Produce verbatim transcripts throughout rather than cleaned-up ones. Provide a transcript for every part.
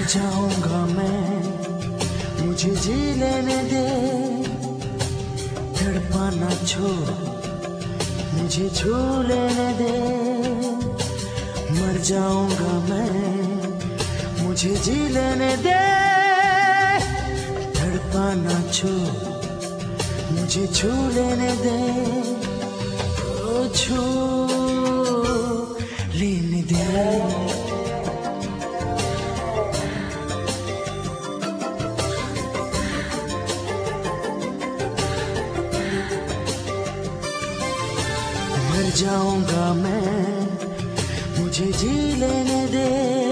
जाऊंगा मैं, मुझे जी लेने दे, तड़पाना छोड़ मुझे छू लेने दे। मर जाऊंगा मैं, मुझे जी लेने दे, तड़पाना छोड़ मुझे छू लेने दे, ओ छू लेने दे। मर जाऊंगा मैं, मुझे जी लेने दे,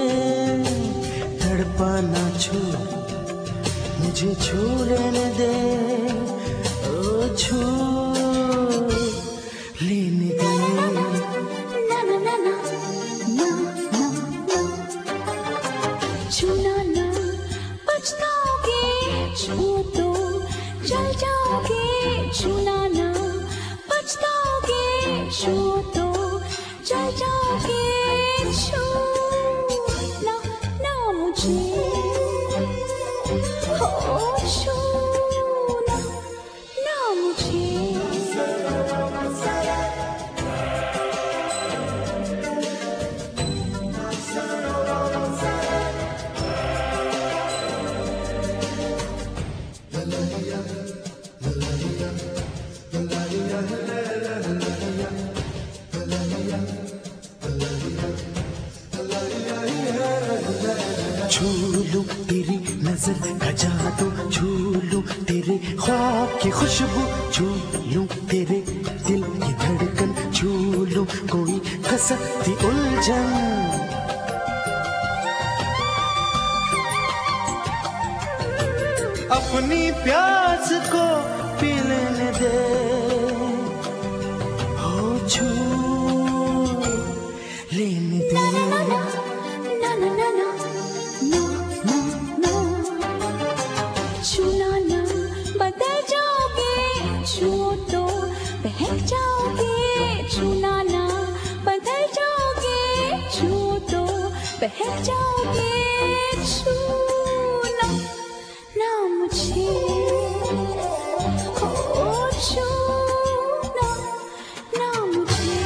तड़पाना छोड़ मुझे छू लेने दे, ओ छू लेने दे। ना ना ना ना ना ना ना, छूना ना पछताओगे, छू तो जल जाओगे। छूना ना पछताओगे, छू तो जल जाओगे। छू ना ना मुझे, हो छू ना ना मुझे। छू लूं तेरी नजर का जादू, छू लूं तेरे ख्वाब की खुशबू, छू लूं तेरे दिल की धड़कन, छू लूं कोई खसकती उलझन। अपनी प्यास को पी लेने दे, हो छू लेने दे। ना ना ना ना ना ना ना ना ना ना, छूना ना बदल जाओगे, छू तो बहक जाओगे। छूना ना बदल जाओगे, छू तो बहक जाओगे। छू ना ना मुझे, हो छू ना ना मुझे।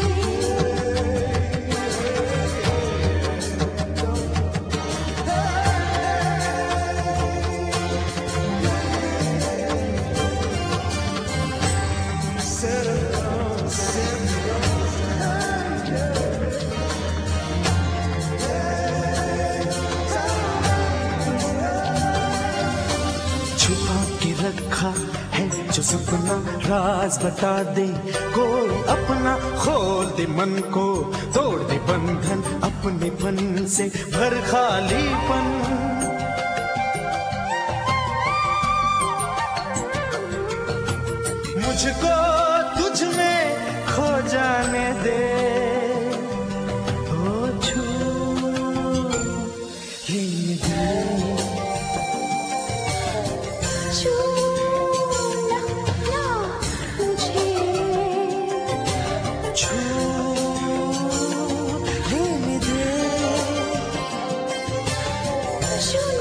छुपा के रखा है जो सपना, राज बता दे कोई अपना, खोल दे मन को, तोड़ दे बंधन, अपने पन से भर खालीपन। मुझको तुझ में खो जाने दे, ओ छू लेने दे। छू ना ना मुझे, छू लेने दे। छू